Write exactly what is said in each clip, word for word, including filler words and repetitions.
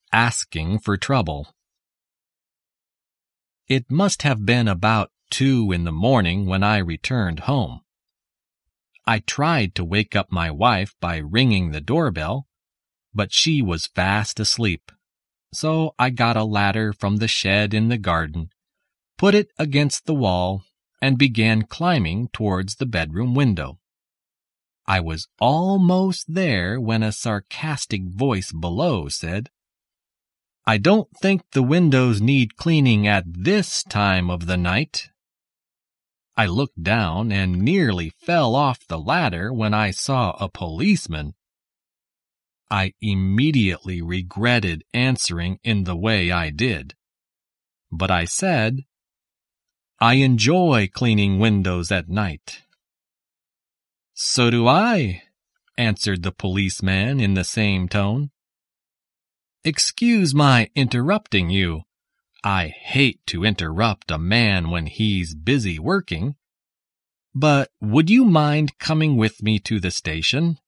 Asking for trouble. It must have been about two in the morning when I returned home. I tried to wake up my wife by ringing the doorbell, but she was fast asleep. So I got a ladder from the shed in the garden, put it against the wall, and began climbing towards the bedroom window. I was almost there when a sarcastic voice below said, "I don't think the windows need cleaning at this time of the night." I looked down and nearly fell off the ladder when I saw a policeman. I immediately regretted answering in the way I did. But I said, "I enjoy cleaning windows at night." "So do I," answered the policeman in the same tone. "Excuse my interrupting you. I hate to interrupt a man when he's busy working. But would you mind coming with me to the station?"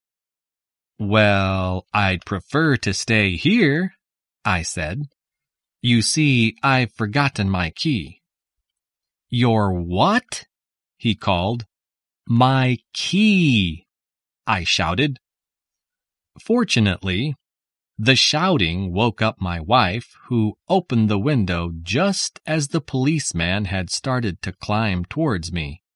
"Well, I'd prefer to stay here," I said. "You see, I've forgotten my key." "Your what?" he called. "My key," I shouted. Fortunately, the shouting woke up my wife, who opened the window just as the policeman had started to climb towards me.